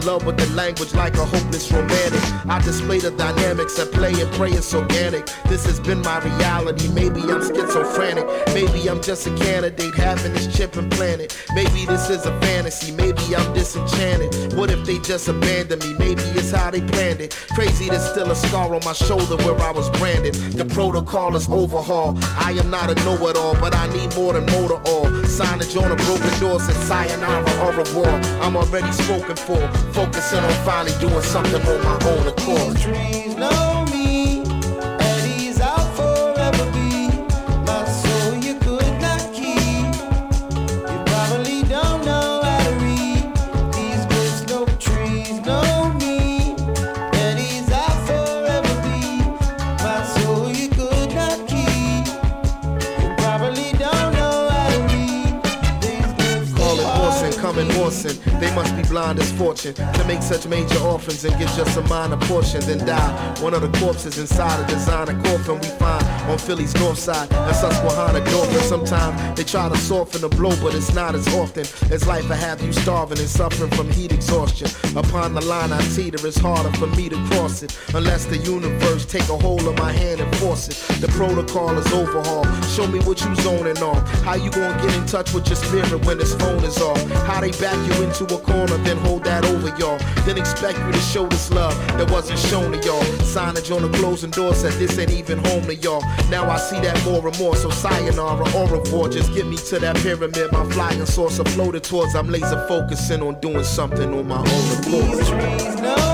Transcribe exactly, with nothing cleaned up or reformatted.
love with the language like a hopeless romantic. I display the dynamics at play and pray it's organic. This has been my reality. Maybe I'm schizophrenic. Maybe I'm just a candidate having this chip implanted. Maybe this is a fantasy. Maybe I'm disenchanted. What if they just abandon me? Maybe it's how they planned it. Crazy, there's still a scar on my shoulder where I was branded. The protocol is overhaul. I am not a know-it-all, but I need more than motor oil. Signage on a broken door says sayonara au revoir. I'm already spoken for. Focusing on finally doing something on my own accord. These trees know me, and he's out forever be. My soul you could not keep. You probably don't know how to read. These books no trees know me, and he's out forever be. My soul you could not keep. You probably don't know how to read. These books call it horsing, coming horsing. They must be blind as fortune to make such major offerings and get just a minor portion, then die. One of the corpses inside a designer coffin we find on Philly's north side and Susquehanna Dolphin. Sometimes they try to soften the blow, but it's not as often as life will have you starving and suffering from heat exhaustion. Upon the line I teeter, it's harder for me to cross it unless the universe take a hold of my hand and force it. The protocol is overhaul. Show me what you zoning on. How you gonna get in touch with your spirit when this phone is off? How they back you into a corner, then hold that over y'all. Then expect you to show this love that wasn't shown to y'all. Signage on the closing door said this ain't even home to y'all. Now I see that more and more, so sayonara au revoir. Just get me to that pyramid, my flying saucer floated towards. I'm laser focusing on doing something on my own accord. These trees know